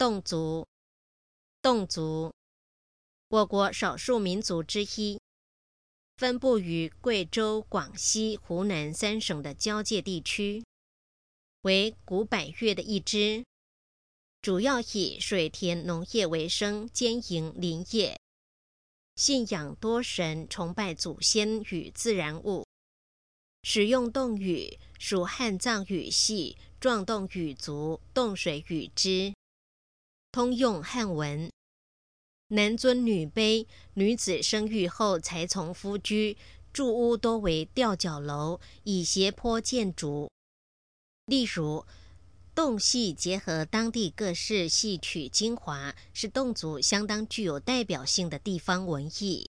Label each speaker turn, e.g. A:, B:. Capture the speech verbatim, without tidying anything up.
A: 侗族，侗族，我国少数民族之一，分布于贵州、广西、湖南三省的交界地区，为古百越的一支，主要以水田农业为生，兼营林业，信仰多神，崇拜祖先与自然物，使用侗语，属汉藏语系壮侗语族侗水语支，通用汉文。男尊女卑，女子生育后才从夫居，住屋多为吊脚楼，以斜坡建筑。例如，侗戏结合当地各式戏曲精华，是侗族相当具有代表性的地方文艺。